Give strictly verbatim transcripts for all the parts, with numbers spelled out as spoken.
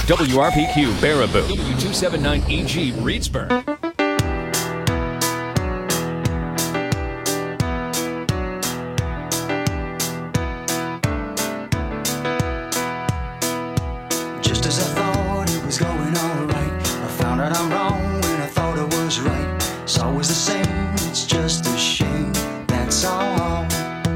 W R P Q Baraboo, W two seventy-nine E G Reedsburg. Just as I thought it was going all right, I found out I'm wrong when I thought I was right. It's always the same, it's just a shame, that's all.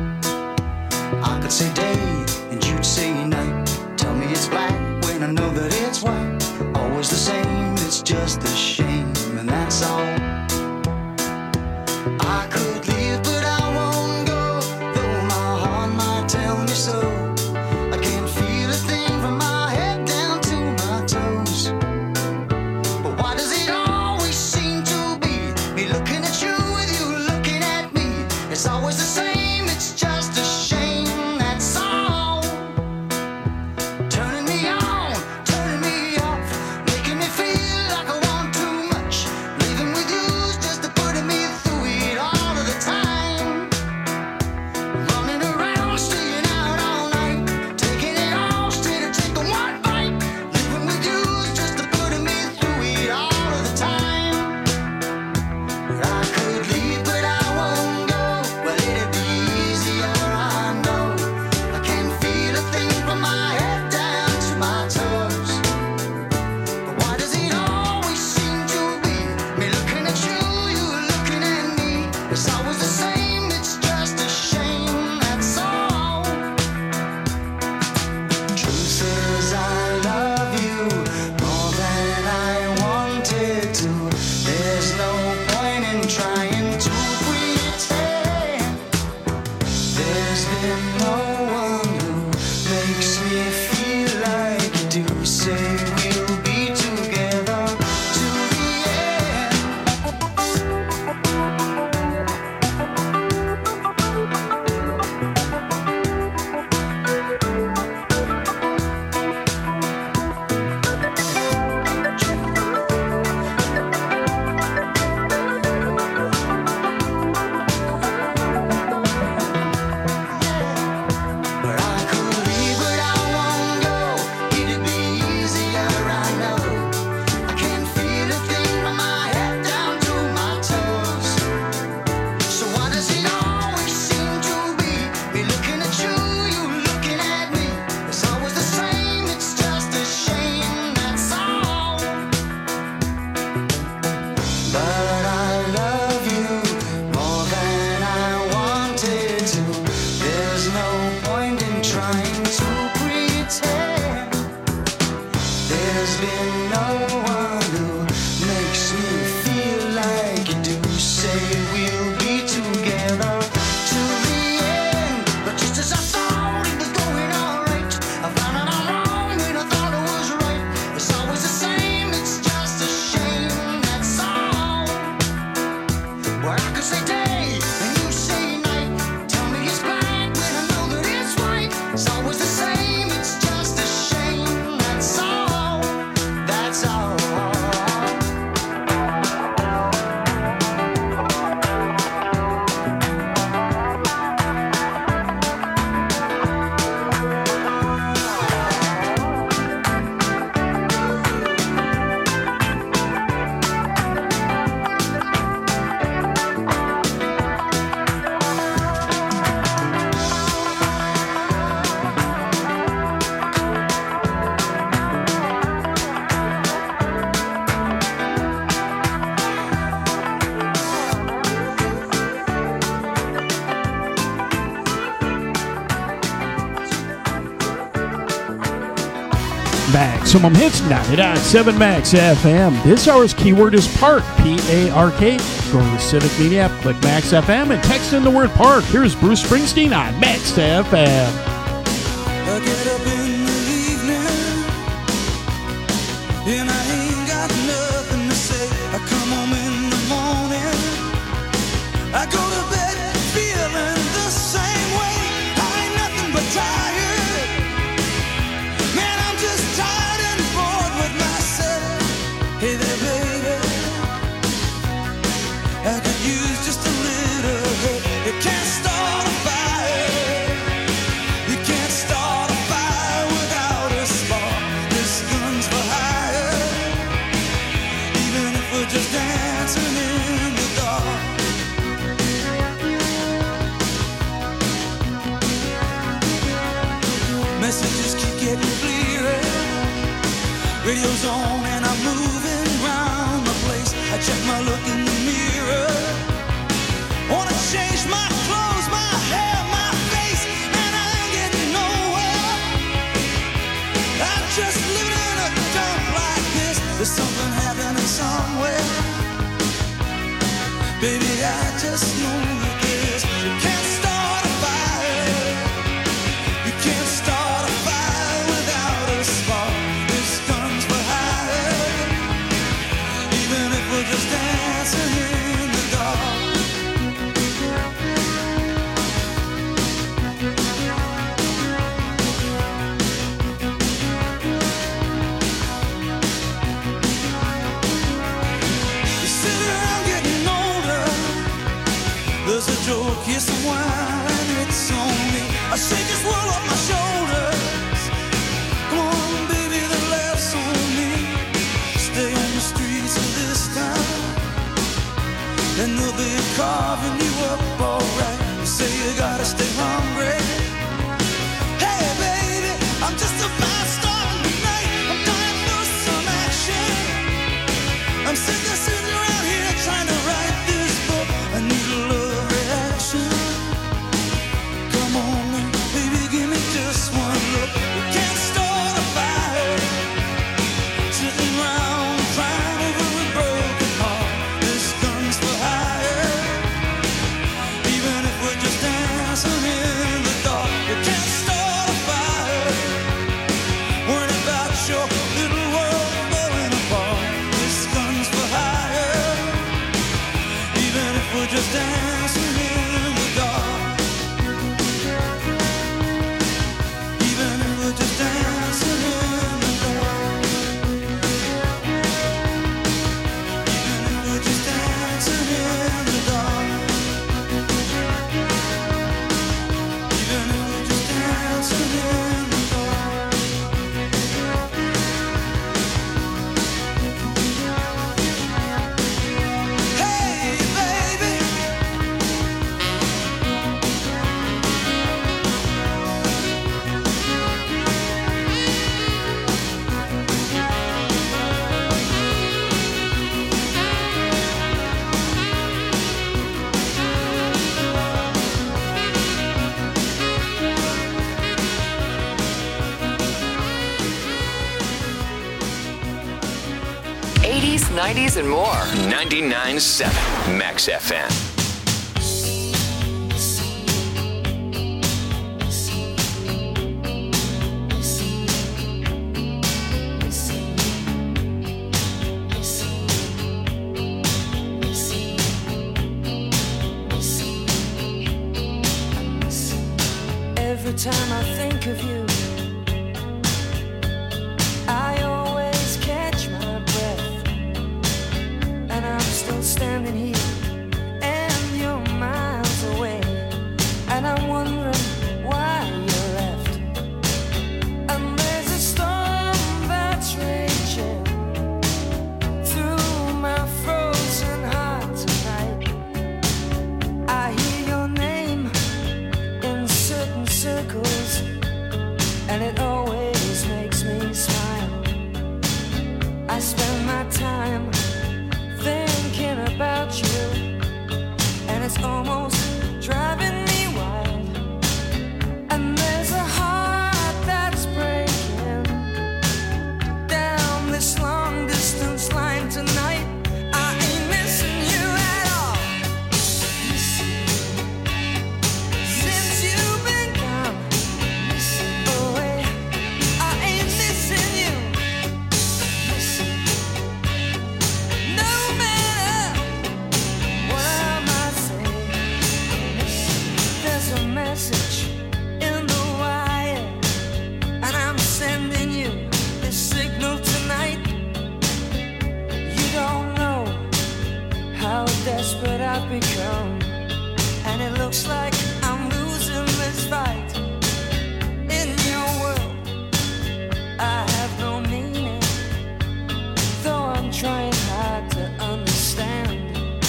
I could say day and you'd say night. Tell me it's black when I know that it's white. Always the same, it's just a shame, and that's all. I could leave, but I won't go, though my heart might tell me so. I can't feel a thing from my head down to my toes. But why does it always seem to be me looking at you with you looking at me? It's always the same, it's just a shame, that's all. Turning me on, turning me off, making me feel like I want too much. Living with you's just to putting me through it all of the time. Running around, staying out all night, taking it all straight to take the one bite. Living with you's just to putting me through it all of the time. I could leave, but I won't go. Well, it'd be easier, I know. I can't feel a thing from my head down to my toes. But why does it always seem to be me looking at you, you looking at me? It's always the same, it's just a shame, that's all. Truth is, I love you more than I wanted to. There's no point in trying to pretend. There's been no one who makes me feel like you do. Say we'll be together to the end. But I could leave, but I won't go. It'd be easier, I know. I can't feel a thing from my head down to my toes. So why does it always seem to be me looking at you, you looking at me? It's always the same, it's just a shame, that's all. But I love you more than I wanted to. There's no point in trying to pretend. There's been no one who makes me feel like you do. Say we'll be together to the end. But just as I thought it was going all right, I found out I'm wrong when I thought I was right. It's always the same, it's just a shame, that's all. Well, I could say day and you say night. Tell me it's black when I know that it's white. It's always the same, it's just a shame, that's all. That's all. Max, some hits ninety-nine point seven Max F M. This hour's keyword is park, P A R K. Go to the Civic Media app, click Max F M, and text in the word park. Here's Bruce Springsteen on Max F M. I get up in the evening and I ain't got nothing to say. I come home in the morning, I go to bed feeling the same way. I ain't nothing but tired, man, I'm just tired and bored with myself. Hey there baby, I could use just a little help. You can't start a fire, you can't start a fire Radio's on and I'm moving round the place. I check my look in the mirror. Wanna change my clothes, my hair, my face, and I ain't getting nowhere. I'm just living in a dump like this. There's something happening somewhere. Baby, I just know that this. You can't start a fire. You can't start a fire without a spark. This gun's for hire. Even if we're just dancing in the dark. You sit around getting older. There's a joke, here's some wine, it's on me. I shake this world off my shoulders. Come on, baby, the laughs on me. Stay on the streets of this town, and they'll be carving you up alright. You say you gotta stay hungry. Hey, baby, I'm just about starting tonight. I'm dying for some action. I'm sitting, sitting around here trying to write this book. I need a love reaction. Come on, baby, give me just one look. We can't start a fire. Sitting around crying over a broken heart. This gun's for hire. Even if we're just dancing in the dark. You can't start a fire. Worrying about your little world falling apart. This gun's for hire. Even if we're just dancing in the dark. Even if we're just dancing in the dark. Even if we're just dancing in the dark. Even if we're just dancing in the dark. Hey, baby. eighties, nineties, and more. ninety-nine point seven Max F M. Every time I think of you, I always catch my breath, and I'm still standing here, and you're miles away, and I'm wondering why you left. And there's a storm that's raging through my frozen heart tonight. I hear your name in certain circles, and it always makes me smile. I spend my time thinking about you, and it's almost driving me wild. And there's a heart that's breaking down this long distance line tonight. I ain't missing you at all. Since you've been gone away, I ain't missing you. No matter what I might say, there's a message in the wire, and I'm sending you this signal tonight. You don't know how desperate I've become, and it looks like I'm losing this fight. In your world, I have no meaning, though I'm trying hard to understand.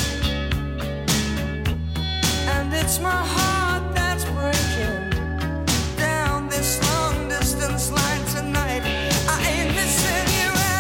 And it's my heart that's breaking down this long distance line tonight. I ain't missing you at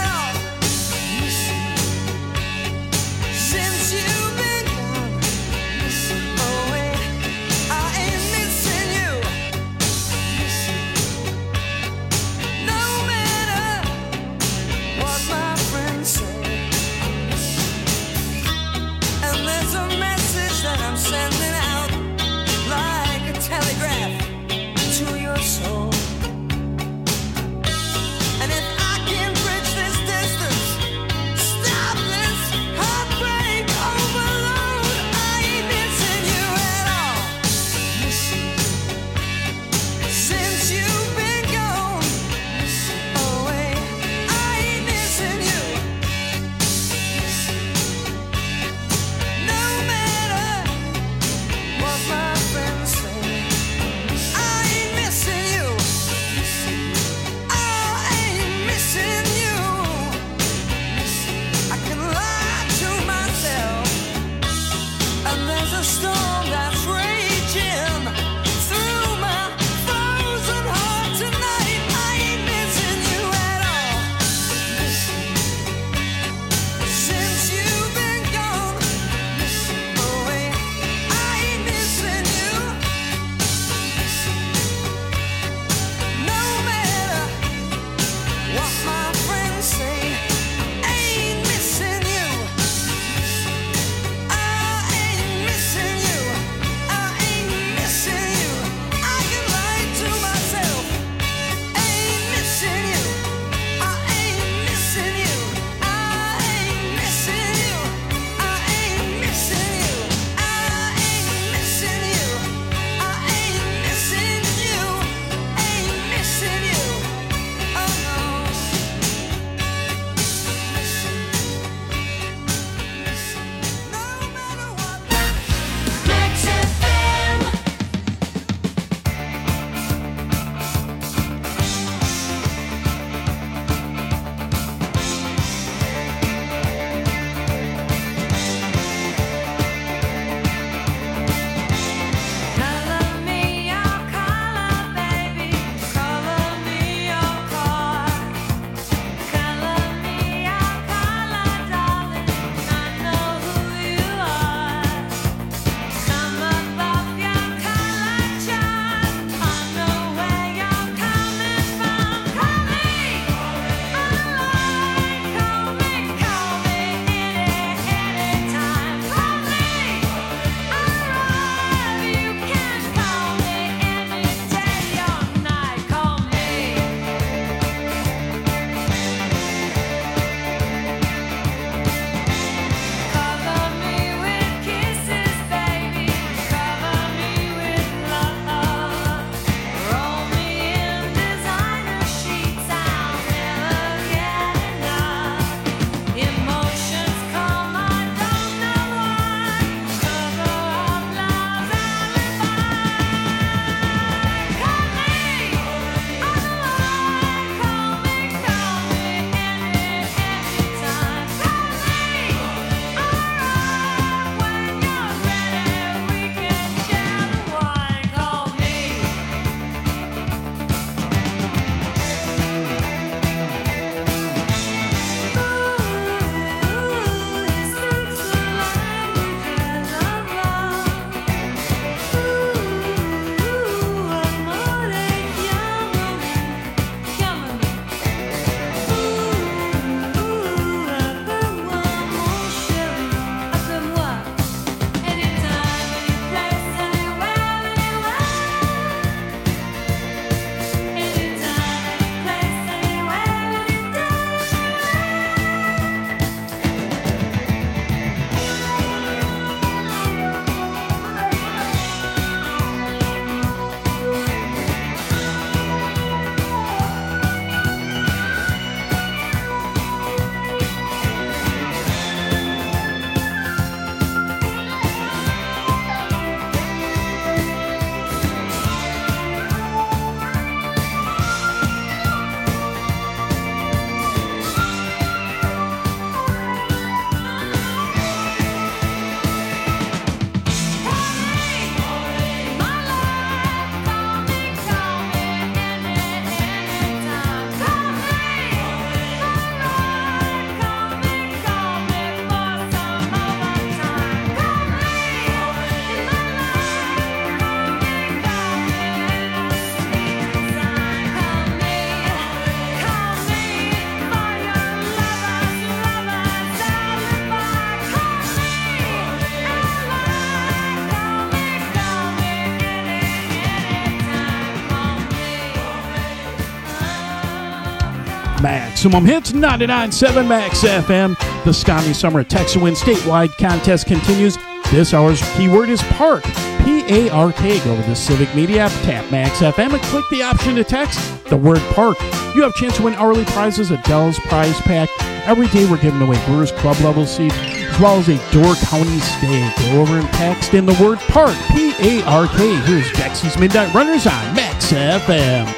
Maximum Hits, ninety-nine point seven Max F M. The Scotty Summer Text to Win statewide contest continues. This hour's keyword is Park, P A R K. Go to the Civic Media app, tap Max F M, and click the option to text the word Park. You have a chance to win hourly prizes, Adele's Prize Pack. Every day we're giving away Brewers Club level seats, as well as a Door County stay. Go over and text in the word Park, P A R K. Here's Dexy's Midnight Runners on Max F M.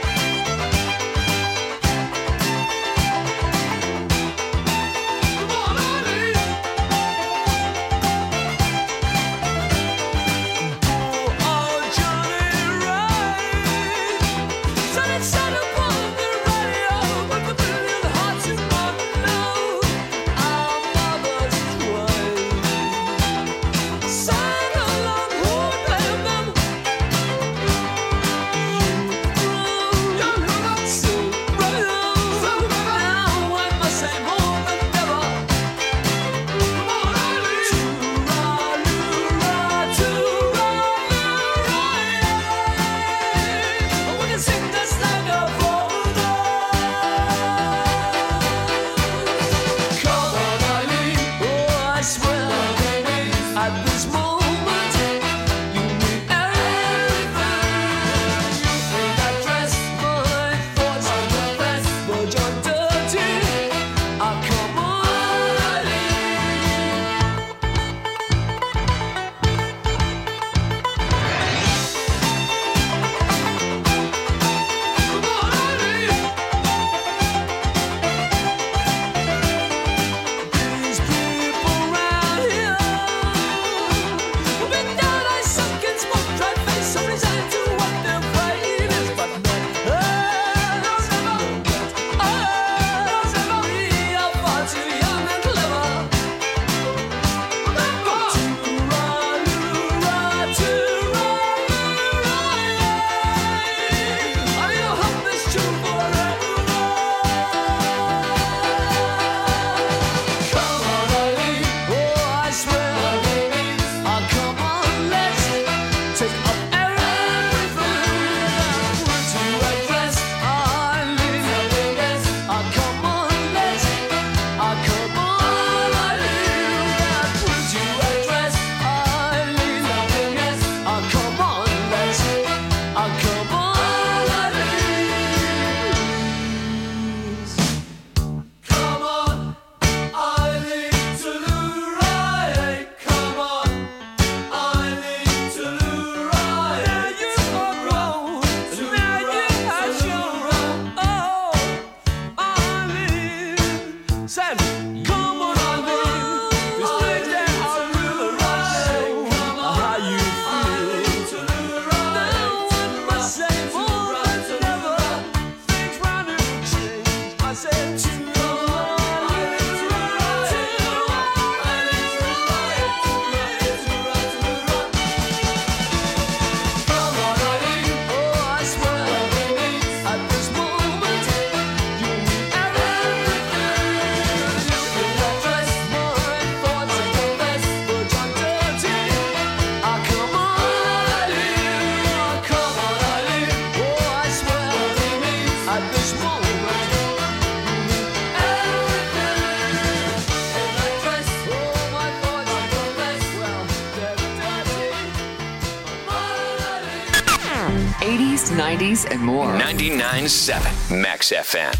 eighties, nineties, and more. ninety-nine point seven Max F M.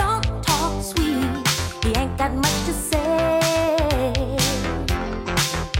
He ain't got much to say.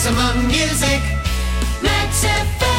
Maximum music, Max F M.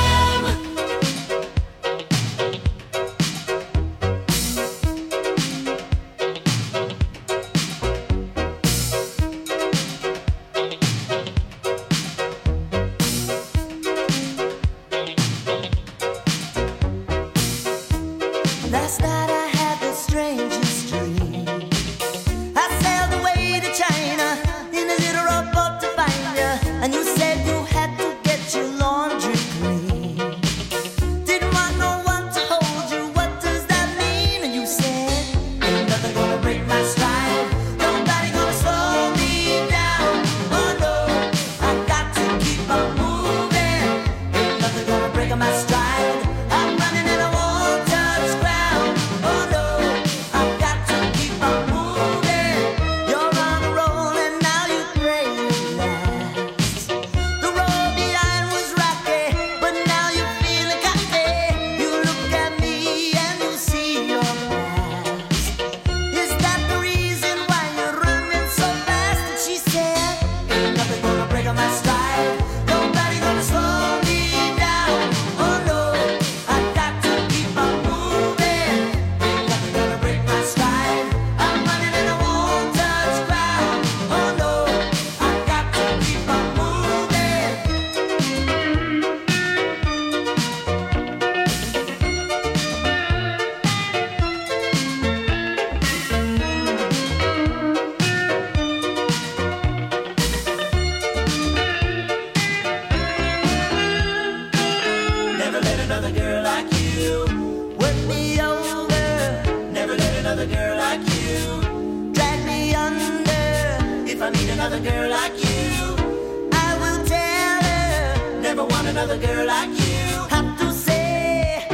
Last night I had the strangest dream. I sailed away to China in a little rowboat to find you, and you said you had to get your laundry clean. Didn't want no one to hold you, what does that mean? And you said, ain't nothing gonna break my stride, nobody gonna slow me down. Oh no, I got to keep on moving, ain't nothing gonna break my stride. I'm running and I won't touch ground. Oh no, I've got to keep on moving. You're on a roll and now you pray it lasts. The road behind was rocky, but now you're feeling cocky. You look at me and you see your past. Is that the reason why you're running so fast? And she said, ain't nothing gonna break my stride, nobody gonna slow me down. Oh no, I got to keep on moving, ain't nothing gonna break my stride. I'm running and I won't touch ground. Oh no, I got to keep on moving. Never let another girl like you. Work me over, Never let another girl like you. drag me under. If I meet another girl like you, I will tell her. never want another girl like you. Have to say,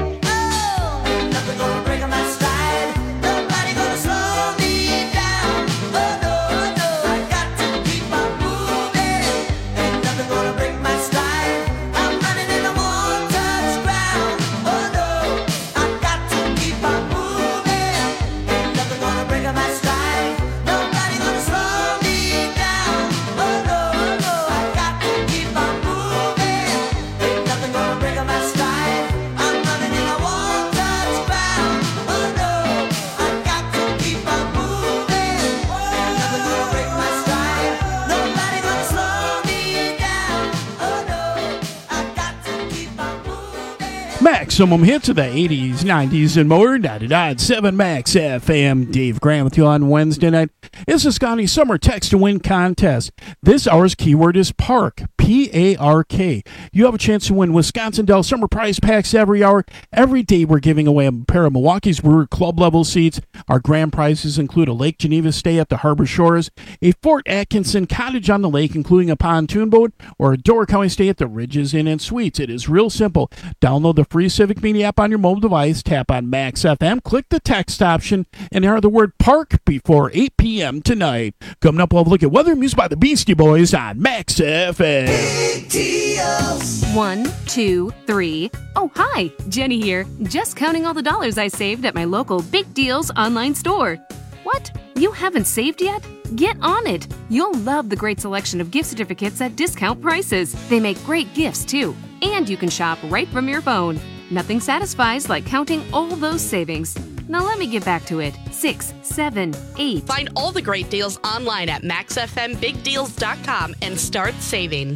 oh, ain't nothing gonna break my stride. Nobody gonna slow me down. Oh no, no, I got to keep on moving. Ain't nothing gonna break my stride. I'm running and I won't touch ground. Oh no, I got to keep on moving. Ain't nothing gonna break my stride. Nobody gonna slow me down. Oh no, no, I got to keep on moving. Ain't nothing gonna break my stride. I'm running and I won't touch ground. Oh no, I got to keep on moving. Ain't nothing gonna break my stride. Nobody gonna slow me down. Oh no, I got to keep on moving. Maximum hits of the eighties, nineties, and more. ninety-nine point seven Max F M. Dave Grant with you on Wednesday night. It's the Scotty Summer Text to Win contest. This hour's keyword is Park, P A R K. You have a chance to win Wisconsin Dells Summer Prize Packs every hour. Every day we're giving away a pair of Milwaukee's Brewer Club level seats. Our grand prizes include a Lake Geneva stay at the Harbor Shores, a Fort Atkinson cottage on the lake, including a pontoon boat, or a Door County stay at the Ridges Inn and Suites. It is real simple. Download the free Civic Media app on your mobile device, tap on Max F M, click the text option, and enter the word Park before eight p.m. tonight. Coming up, we'll have a look at weather music by the Beastie Boys on Max F M. Big deals. One, two, three. Oh, hi, Jenny here. Just counting all the dollars I saved at my local Big Deals online store. What? You haven't saved yet? Get on it. You'll love the great selection of gift certificates at discount prices. They make great gifts, too. And you can shop right from your phone. Nothing satisfies like counting all those savings. Now let me get back to it. Six, seven, eight. Find all the great deals online at max f m big deals dot com and start saving.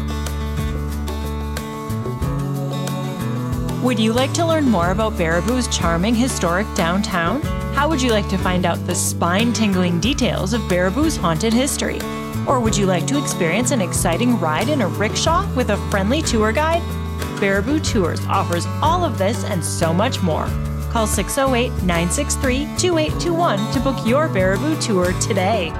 Would you like to learn more about Baraboo's charming historic downtown? How would you like to find out the spine-tingling details of Baraboo's haunted history? Or would you like to experience an exciting ride in a rickshaw with a friendly tour guide? Baraboo Tours offers all of this and so much more. Call six oh eight, nine six three, two eight two one to book your Baraboo tour today.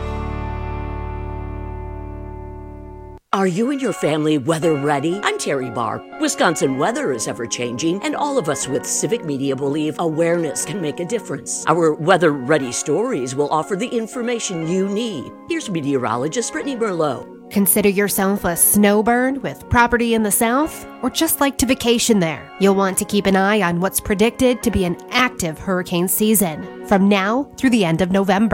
Are you and your family weather ready? I'm Terry Barr. Wisconsin weather is ever changing, and all of us with Civic Media believe awareness can make a difference. Our weather ready stories will offer the information you need. Here's meteorologist Brittany Merlot. Consider yourself a snowbird with property in the south, or just like to vacation there. You'll want to keep an eye on what's predicted to be an active hurricane season from now through the end of November.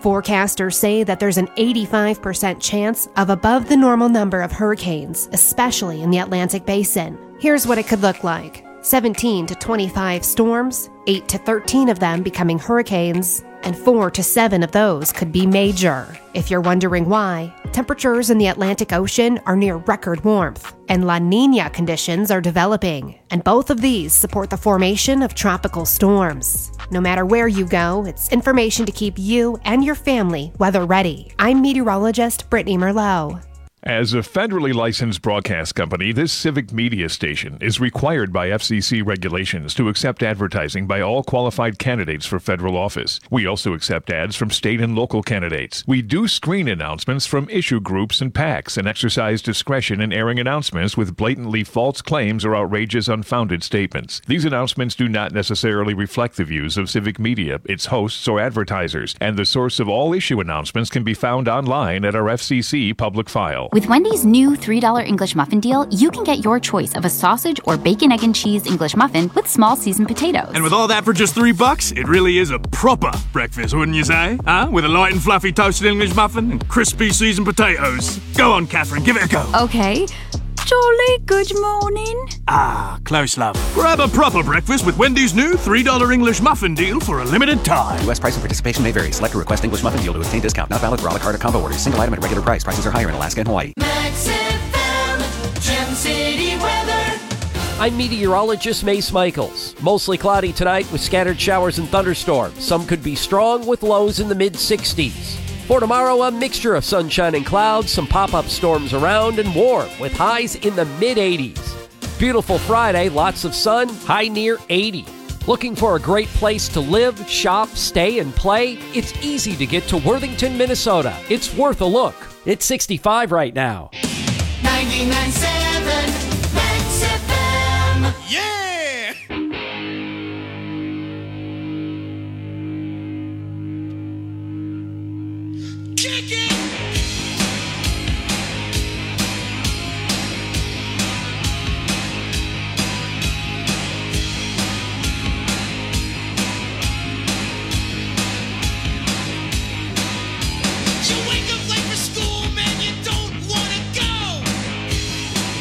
Forecasters say that there's an eighty-five percent chance of above the normal number of hurricanes, especially in the Atlantic Basin. Here's what it could look like. seventeen to twenty-five storms, eight to thirteen of them becoming hurricanes, and four to seven of those could be major. If you're wondering why, temperatures in the Atlantic Ocean are near record warmth, and La Niña conditions are developing, and both of these support the formation of tropical storms. No matter where you go, it's information to keep you and your family weather ready. I'm meteorologist Brittany Merlot. As a federally licensed broadcast company, this civic media station is required by F C C regulations to accept advertising by all qualified candidates for federal office. We also accept ads from state and local candidates. We do screen announcements from issue groups and PACs and exercise discretion in airing announcements with blatantly false claims or outrageous, unfounded statements. These announcements do not necessarily reflect the views of civic media, its hosts, or advertisers, and the source of all issue announcements can be found online at our F C C public file. With Wendy's new three dollar English muffin deal, you can get your choice of a sausage or bacon, egg, and cheese English muffin with small seasoned potatoes. And with all that for just three bucks, it really is a proper breakfast, wouldn't you say? Huh? With a light and fluffy toasted English muffin and crispy seasoned potatoes. Go on, Catherine, give it a go. Okay. Jolly good morning. Ah, close, love. Grab a proper breakfast with Wendy's new three dollar English muffin deal for a limited time. U S price and participation may vary. Select a request English muffin deal to obtain discount. Not valid for a la carte or combo orders. Single item at regular price. Prices are higher in Alaska and Hawaii. Max F M, Gem City weather. I'm meteorologist Mace Michaels. Mostly cloudy tonight with scattered showers and thunderstorms. Some could be strong with lows in the mid sixties. For tomorrow, a mixture of sunshine and clouds, some pop-up storms around, and warm with highs in the mid eighties. Beautiful Friday, lots of sun, high near eighty. Looking for a great place to live, shop, stay, and play? It's easy to get to Worthington, Minnesota. It's worth a look. It's sixty-five right now. ninety-nine point seven Max F M. Yeah! Kick it! You wake up late for school, man, you don't wanna go.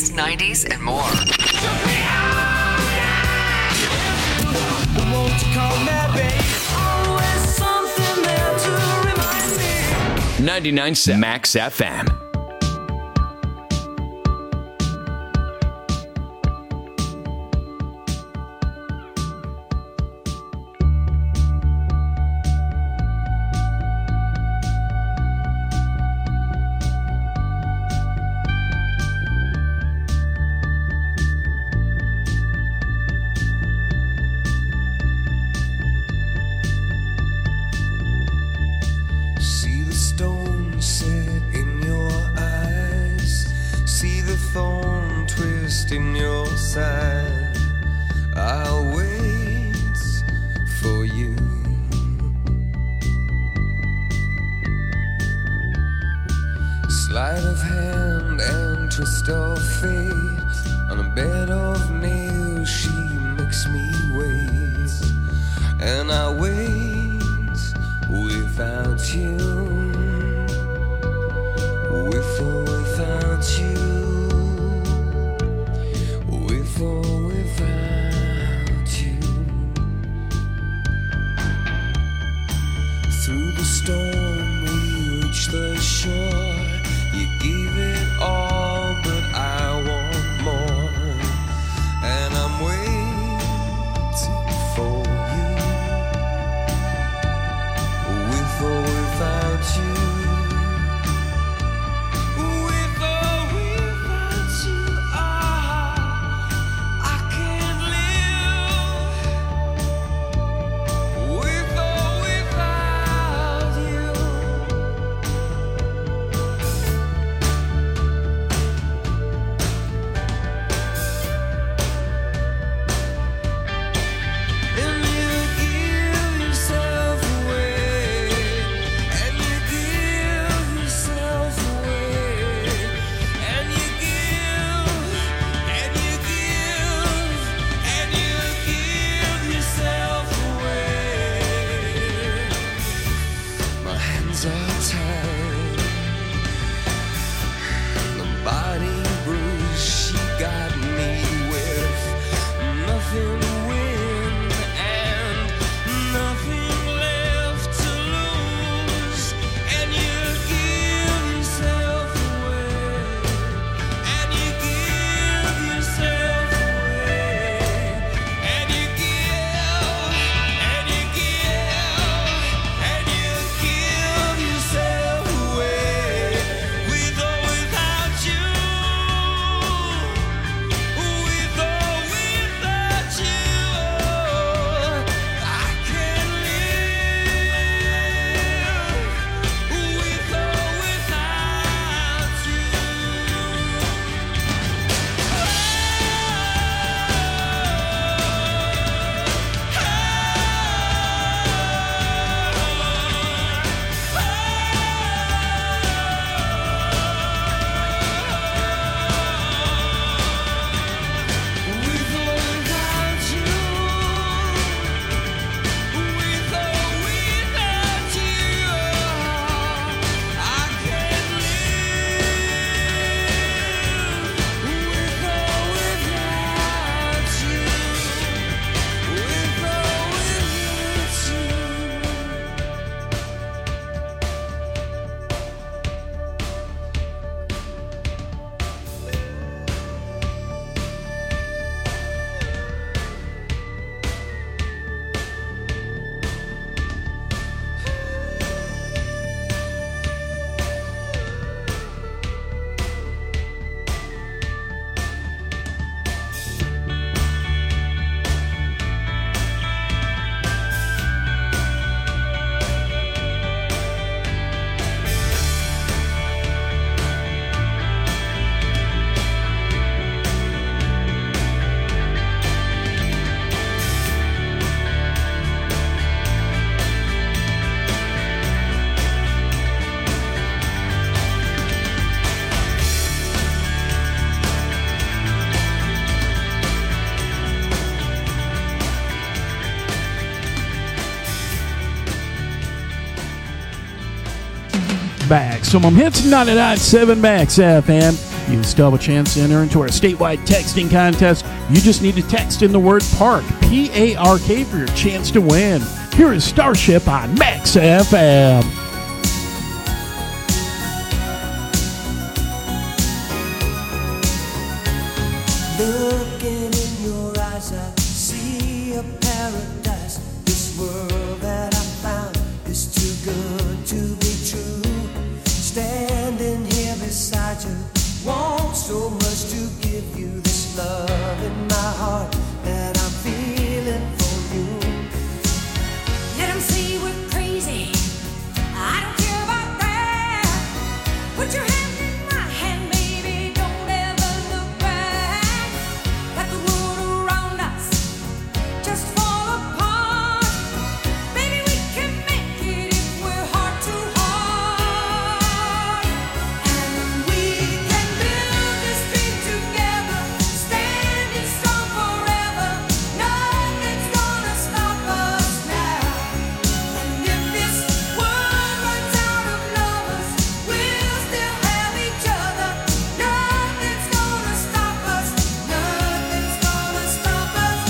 eighties, nineties, and more. Won't you call me, babe? Always something there to remind me. ninety-nine point seven Max F M. See the stone set in your eyes. See the thorn twist in your side. I'll wait for you. Sleight of hand and twist of fate. On a bed of nails she makes me wait. And I wait without you, with or without you, with or without you. Through the storm we reach the shore. You gave it all, but I want more. And I'm waiting for you. With or without you, with or without you, ah, I can't live. With or without you. And you give yourself away. And you give yourself away. And you give, and you give, and you give yourself away. My hands are tied, the body bruised. She got me with nothing to win and nothing left to lose. And you give yourself away. And you give yourself away. And you give, and you give, and you give yourself away. With or without you. With or without you. I can't live. With or without With or without you. With or without you. I can't live. With or without you. With Maximum Hits ninety-nine point seven Max F M. You still have a chance to enter into our statewide texting contest. You just need to text in the word park, P A R K, for your chance to win. Here is Starship on Max F M. Looking in your eyes, I see a paradise. This world that I found is too good to be true. Standing here beside you, want so much to give you this love in my heart that I'm feeling for you. Let 'em say we're crazy. I don't care about that. Put your hand in my hand, baby. Don't ever look back. Let the world around us just fall apart. Baby, we can make it if we're heart to heart. And we can build this dream together, standing strong forever. Nothing's gonna stop us now. And if this world runs out of lovers, we'll still have each other. Nothing's gonna stop us. Nothing's gonna stop us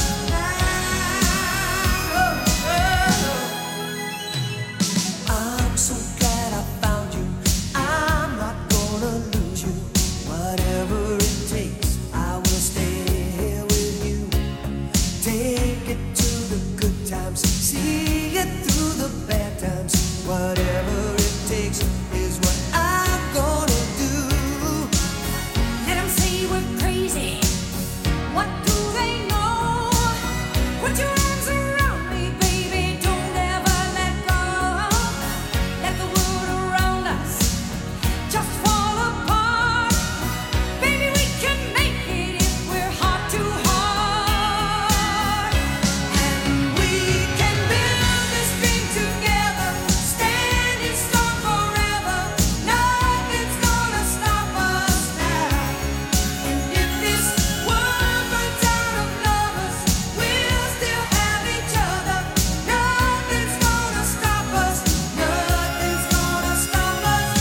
now. I'm so glad I found you. I'm not gonna lose you. Whatever it takes, I will stay here with you. Take it to the good times, see it through the bad times. Whatever it takes is what I'm gonna do. Let 'em say we're crazy. What do they know? Put your arms around me, baby. Don't ever let go. Let the world around us just fall apart. Baby, we can make it if we're heart to heart. And we can build this dream together, standing strong forever. Nothing's gonna stop us now. And if this world runs out of lovers, we'll still have each other. Nothing's gonna stop us. Nothing's gonna stop us.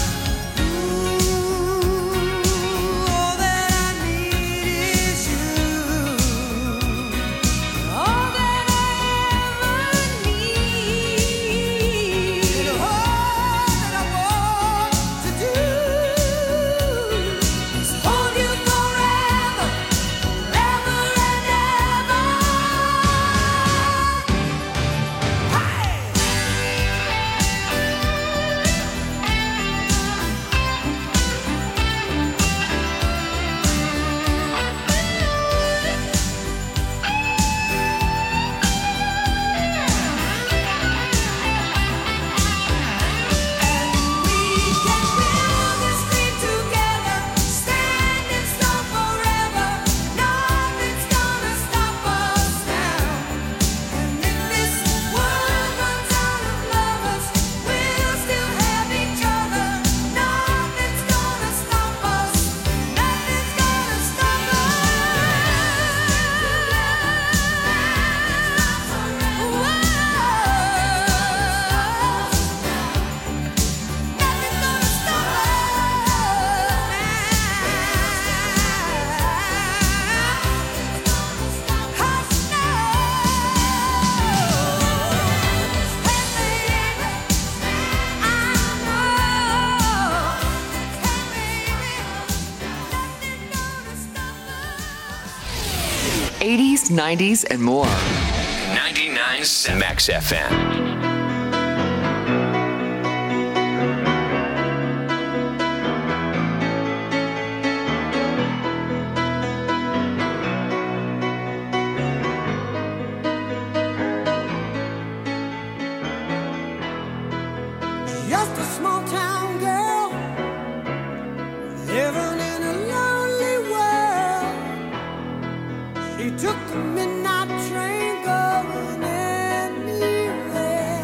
Ooh, all that I need is you. All that I ever need. And all that I want to do is hold you forever, forever and ever. This dream together, standing strong forever. Nothing's gonna stop us now. And if this world runs out of lovers, we'll still have each other. Nothing's gonna stop us. Nothing's gonna stop eighties, nineties, and more. ninety-nine Max F M. Just a small town girl living in a lonely world. She took the midnight train going anywhere.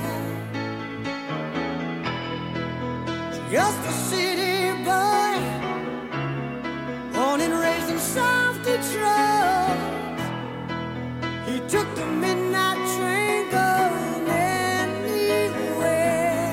Just a city boy, born and raised in South Detroit. He took the midnight train going anywhere.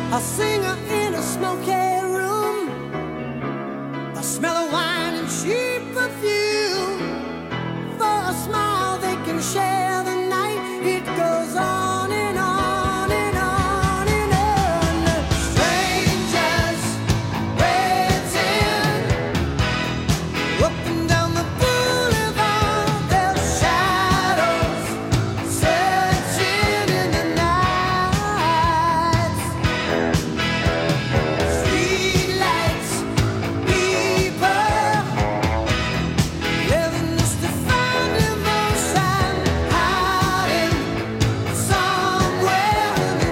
A singer in a smoky room, the smell of wine and cheap perfume. For a smile they can share the night. It goes on and on and on and on. Strangers waiting up and down the boulevard. Their shadows searching in the night. Streetlights, people living just to find emotion, hiding somewhere in the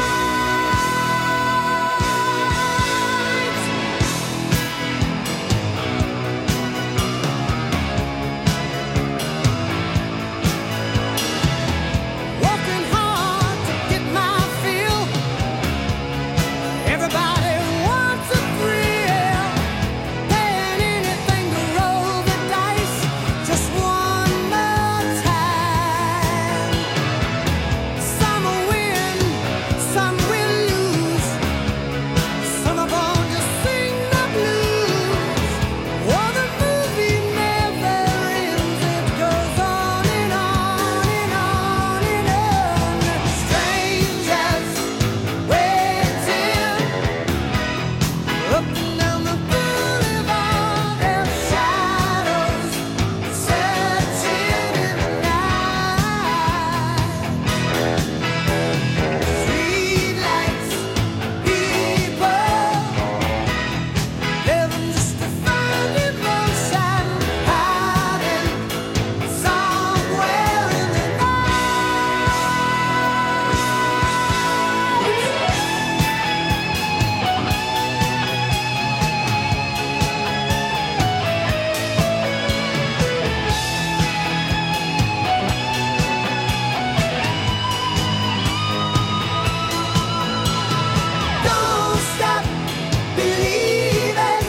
working hard to get my fill. Everybody wants a thrill, paying anything to roll the dice just one more time. Some will win, some will lose. Some of them just sing the blues. Oh, the movie never ends. It goes on and on and on and on. Strangers waiting up and down the boulevard. Their shadows searching in the night. Streetlights, people living just to find emotion, hiding somewhere in the Don't stop believing.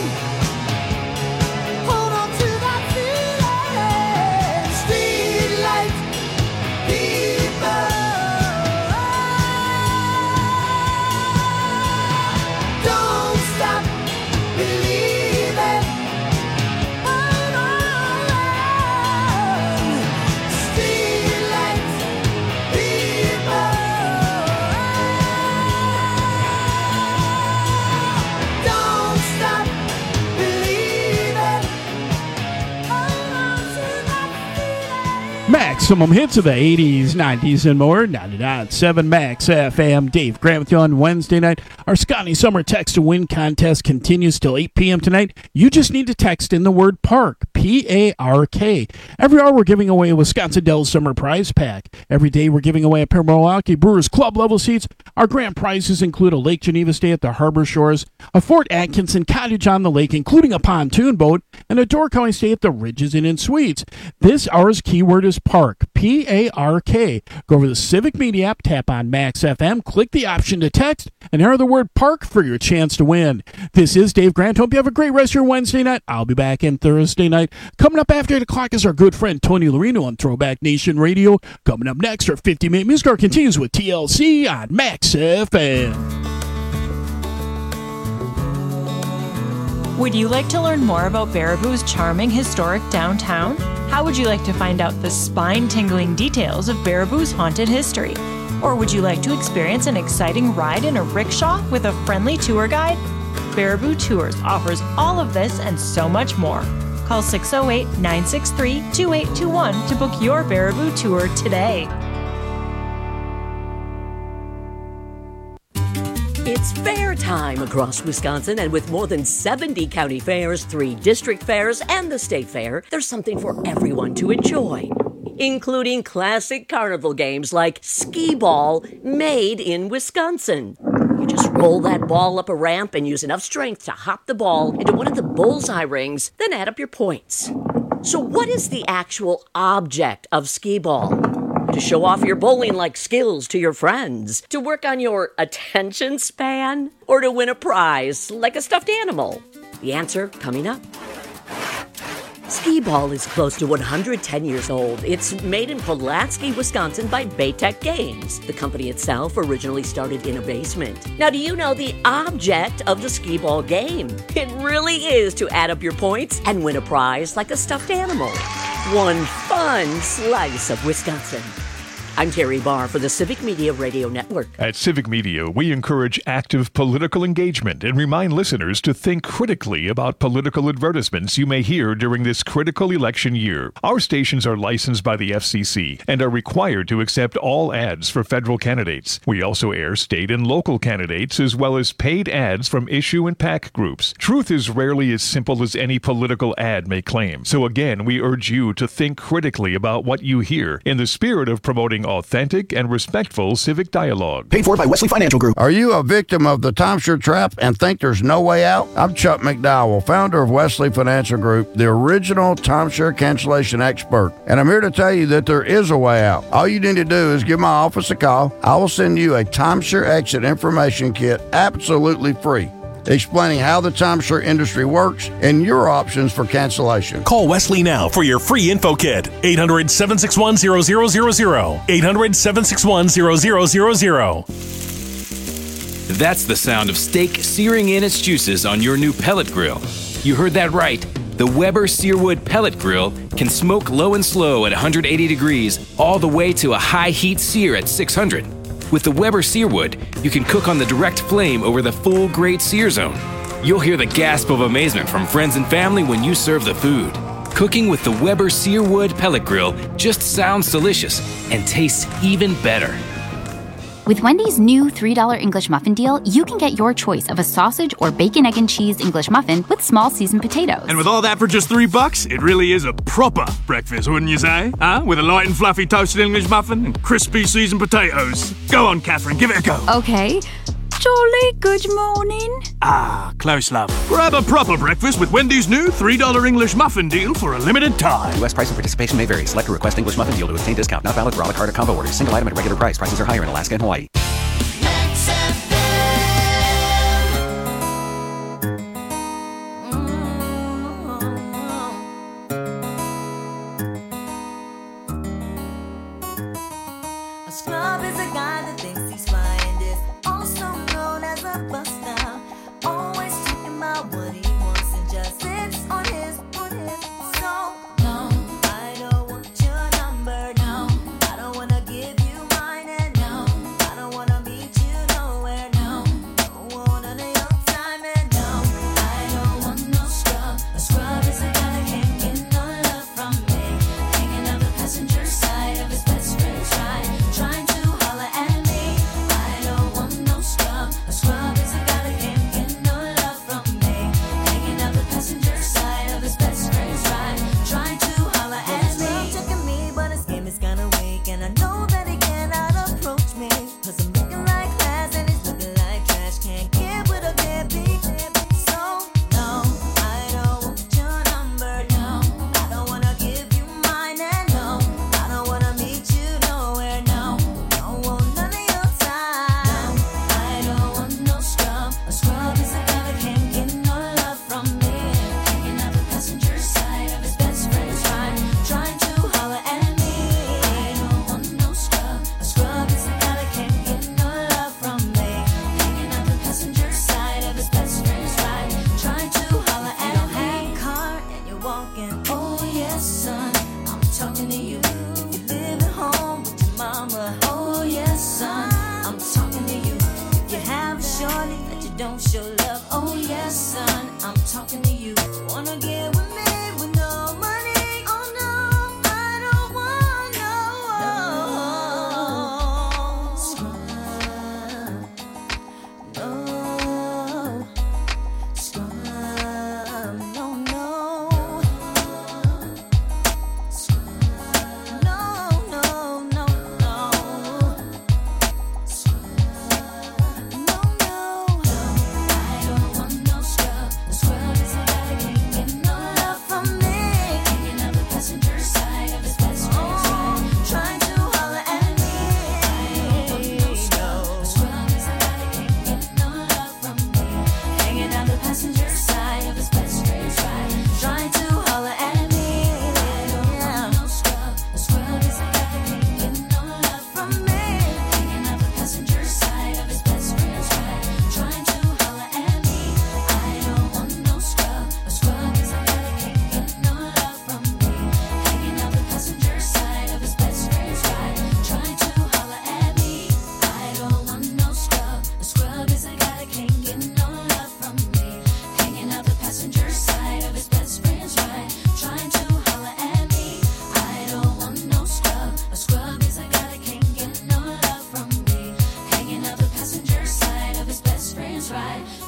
Hold on to that feeling. Streetlight people. Don't stop believing. Hold on. Streetlight people. Don't stop believing. Hold on to that feeling. Maximum hits of the eighties, nineties, and more. ninety-nine point seven Max F M. Dave Grant with you on Wednesday night. Our Scotty Summer Text to Win contest continues till eight p.m. tonight. You just need to text in the word PARK, P A R K. Every hour we're giving away a Wisconsin Dells Summer Prize Pack. Every day we're giving away a pair of Milwaukee Brewers Club level seats. Our grand prizes include a Lake Geneva stay at the Harbor Shores, a Fort Atkinson cottage on the lake, including a pontoon boat, and a Door County stay at the Ridges Inn and Suites. This hour's keyword is PARK, P A R K. Go over to the Civic Media app, tap on Max F M, click the option to text, and enter the word PARK for your chance to win. This is Dave Grant. Hope you have a great rest of your Wednesday night. I'll be back in Thursday night. Coming up after eight o'clock is our good friend Tony Larino on Throwback Nation Radio. Coming up next, our fifty-minute music hour continues with T L C on Max F M. Would you like to learn more about Baraboo's charming historic downtown? How would you like to find out the spine-tingling details of Baraboo's haunted history? Or would you like to experience an exciting ride in a rickshaw with a friendly tour guide? Baraboo Tours offers all of this and so much more. Call six oh eight, nine six three, two eight two one to book your Baraboo tour today. It's fair time across Wisconsin, and with more than seventy county fairs, three district fairs, and the state fair, there's something for everyone to enjoy, including classic carnival games like skee ball, made in Wisconsin. You just roll that ball up a ramp and use enough strength to hop the ball into one of the bullseye rings, then add up your points. So what is the actual object of skee ball? To show off your bowling-like skills to your friends? To work on your attention span? Or to win a prize like a stuffed animal? The answer coming up. Skee-Ball is close to one hundred ten years old. It's made in Pulaski, Wisconsin by Baytech Games. The company itself originally started in a basement. Now, do you know the object of the Skee-Ball game? It really is to add up your points and win a prize like a stuffed animal. One fun slice of Wisconsin. I'm Terry Barr for the Civic Media Radio Network. At Civic Media, we encourage active political engagement and remind listeners to think critically about political advertisements you may hear during this critical election year. Our stations are licensed by the F C C and are required to accept all ads for federal candidates. We also air state and local candidates as well as paid ads from issue and PAC groups. Truth is rarely as simple as any political ad may claim. So again, we urge you to think critically about what you hear in the spirit of promoting authentic and respectful civic dialogue. Paid for by Wesley Financial Group. Are you a victim of the timeshare trap and think there's no way out? I'm Chuck McDowell, founder of Wesley Financial Group, the original timeshare cancellation expert. And I'm here to tell you that there is a way out. All you need to do is give my office a call. I will send you a timeshare exit information kit absolutely free, explaining how the timeshare industry works and your options for cancellation. Call Wesley now for your free info kit. eight hundred, seven six one, zero zero zero zero. eight hundred, seven six one, zero zero zero zero. That's the sound of steak searing in its juices on your new pellet grill. You heard that right. The Weber Searwood Pellet Grill can smoke low and slow at one hundred eighty degrees all the way to a high heat sear at six hundred. With the Weber Searwood, you can cook on the direct flame over the full grate sear zone. You'll hear the gasp of amazement from friends and family when you serve the food. Cooking with the Weber Searwood Pellet Grill just sounds delicious and tastes even better. With Wendy's new three dollar English muffin deal, you can get your choice of a sausage or bacon, egg, and cheese English muffin with small seasoned potatoes. And with all that for just three bucks, it really is a proper breakfast, wouldn't you say? Huh? With a light and fluffy toasted English muffin and crispy seasoned potatoes. Go on, Catherine, give it a go. Okay. Jolly good morning. Ah, close, love. Grab a proper breakfast with Wendy's new three dollar English muffin deal for a limited time. U S price and participation may vary. Select a request English muffin deal to obtain discount. Not valid for a la carte or combo orders. Single item at regular price. Prices are higher in Alaska and Hawaii.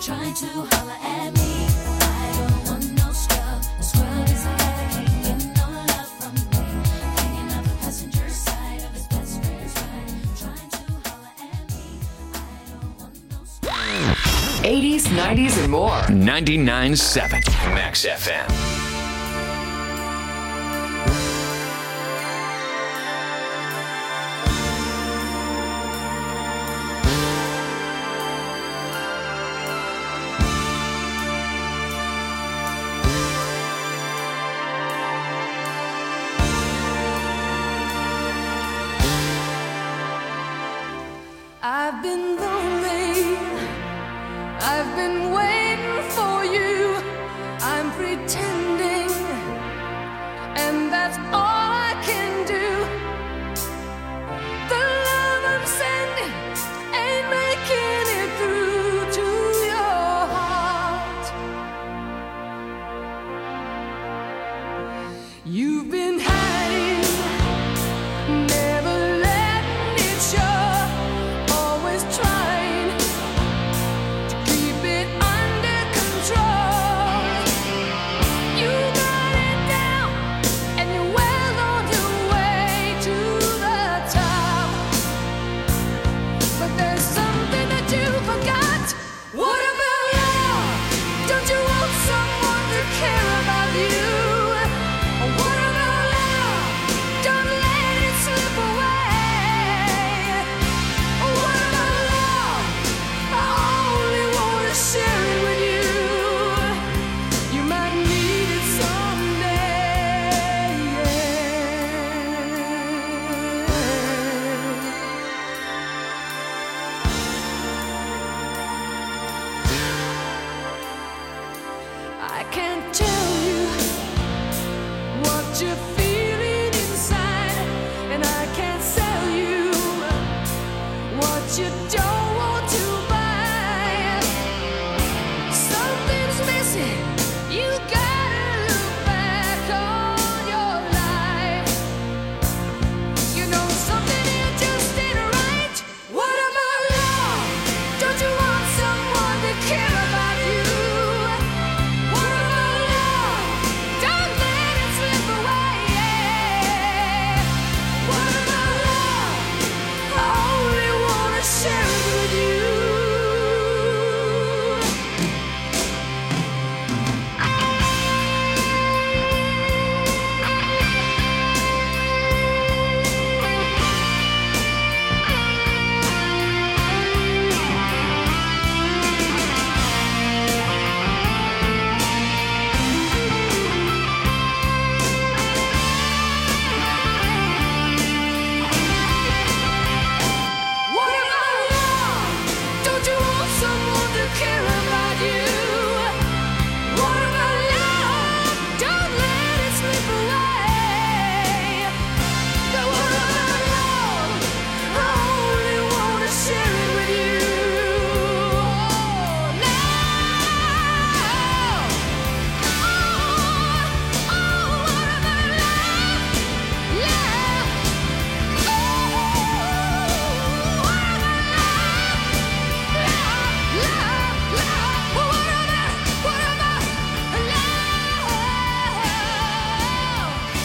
trying to holler at me. I don't want no scrub. A scrub is a guy that can't get no love from me. Hanging out the passenger side of his best friend's ride, trying to holler at me. I don't want no scrub. eighties, nineties, and more. ninety-nine point seven Max F M. I've been lonely. I've been waiting for you. I'm pretending, and that's all I can do. The love I'm sending ain't making it through to your heart. You've been hiding, never letting it show. Always trying to keep it under control. You got it down, and you're well on your way to the top. But there's something that you forgot. What about love? Don't you want someone to care about you? What about love? Don't let it slip away. What about love? I only want to share it with you. You might need it someday. I can't tell you what you're feeling inside, and I can't sell you what you don't